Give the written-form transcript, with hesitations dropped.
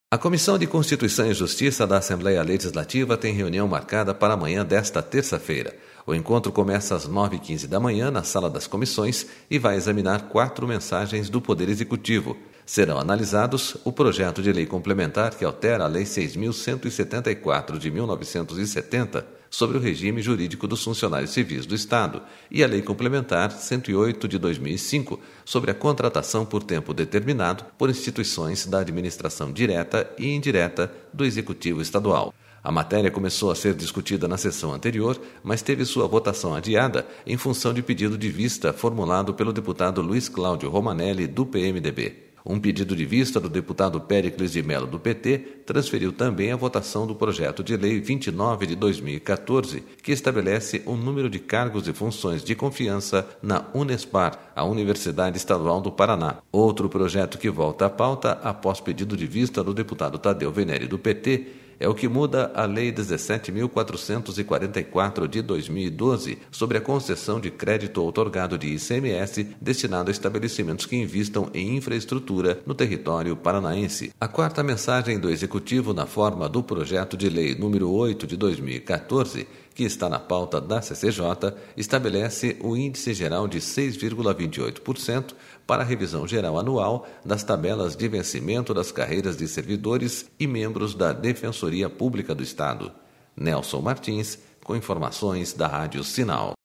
A Comissão de Constituição e Justiça da Assembleia Legislativa tem reunião marcada para amanhã desta terça-feira. O encontro começa às 9h15 da manhã na Sala das Comissões e vai examinar 4 mensagens do Poder Executivo. Serão analisados o projeto de lei complementar que altera a Lei 6.174 de 1970 sobre o regime jurídico dos funcionários civis do Estado e a Lei Complementar 108 de 2005 sobre a contratação por tempo determinado por instituições da administração direta e indireta do Executivo Estadual. A matéria começou a ser discutida na sessão anterior, mas teve sua votação adiada em função de pedido de vista formulado pelo deputado Luiz Cláudio Romanelli, do PMDB. Um pedido de vista do deputado Péricles de Mello, do PT, transferiu também a votação do projeto de lei 29 de 2014, que estabelece o número de cargos e funções de confiança na Unespar, a Universidade Estadual do Paraná. Outro projeto que volta à pauta, após pedido de vista do deputado Tadeu Venere, do PT, é o que muda a Lei 17.444 de 2012 sobre a concessão de crédito outorgado de ICMS destinado a estabelecimentos que investam em infraestrutura no território paranaense. A quarta mensagem do Executivo na forma do projeto de lei número 8 de 2014, que está na pauta da CCJ, estabelece o índice geral de 6,28% para a revisão geral anual das tabelas de vencimento das carreiras de servidores e membros da Defensoria Pública do Estado. Nelson Martins, com informações da Rádio Sinal.